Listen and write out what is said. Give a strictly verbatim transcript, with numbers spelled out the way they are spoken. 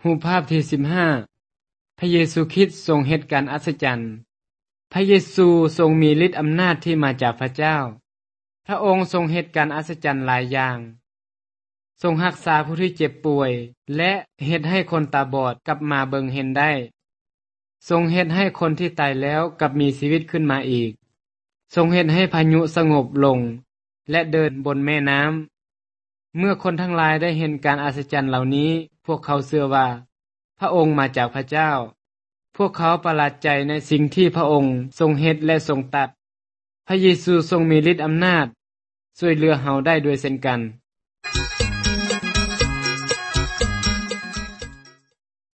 รูปภาพที่สิบห้าพระเยซูคริสต์ทรงเฮ็ดการอัศจรรย์พระเยซูทรงมีฤทธิ์อำนาจที่มาจากพระเจ้าพระองค์ทรงเฮ็ดการอัศจรรย์หลายอย่างทรงรักษาผู้ที่เจ็บป่วยและเฮ็ดให้คนตาบอดกลับมาเบิงเห็นได้ทรงเฮ็ดให้คนที่ตายแล้วกลับมีชีวิตขึ้นมาอีกทรงเฮ็ดให้พายุสงบลงและเดินบนแม่น้ำเมื่อคนทั้งหลายได้เห็นการอัศจรรย์เหล่านี้พวกเขาเชื่อว่าพระองค์มาจากพระเจ้าพวกเขาประหลาดใจในสิ่งที่พระองค์ทรงเฮ็ดและทรงตัดพระเยซูทรงมีฤทธิ์อำนาจช่วยเหลือเฮาได้ด้วยเช่นกัน